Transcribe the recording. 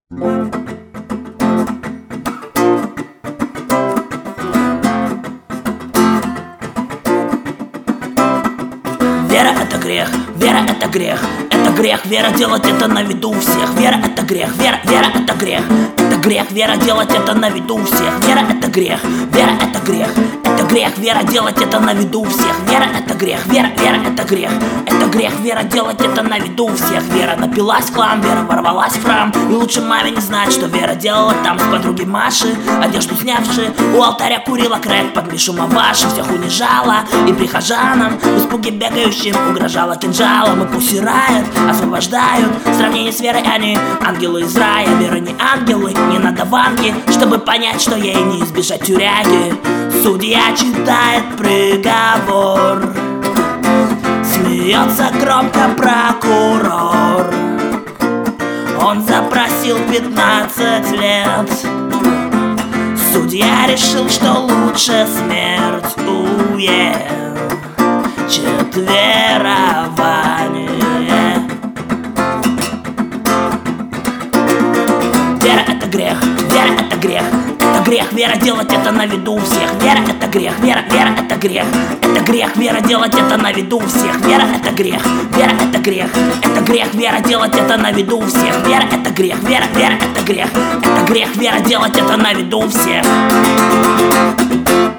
Вера — это грех, вера — это грех. Это грех, вера, делать это на виду у всех. Вера — это грех, вера — это грех. Это грех, вера, делать это на виду у всех. Вера — это грех, вера — это грех. Это грех, вера, делать это на виду у всех. Вера — это грех, вера — это грех. Это грех, вера, делать это на виду у всех. Вера напилась в хлам, вера ворвалась в храм. И лучше маме не знать, что Вера делала там с подруги Маши. Одежду снявши, у алтаря курила крэк под Мишу Маваши. Всех унижала и прихожанам в испуге бегающим угрожала кинжалом. И Pussy Riot освобождают. В сравнении с Верой они ангелы из рая. Вера не ангелы, не надо ванги, чтобы понять, что ей не избежать тюряги. Судья читает приговор, смеется громко прокурор. Он запросил 15 лет. Судья решил, что лучше смерть, четверование. Вера — это грех, вера — это грех. Это грех, вера, делать это на виду у всех. Вера — это грех, вера — это грех. Это грех, вера, делать это на виду у всех. Вера — это грех, вера — это грех. Это грех, вера, делать это на виду у всех. Вера — это грех, вера — это грех. Это грех, вера, делать это на виду у всех.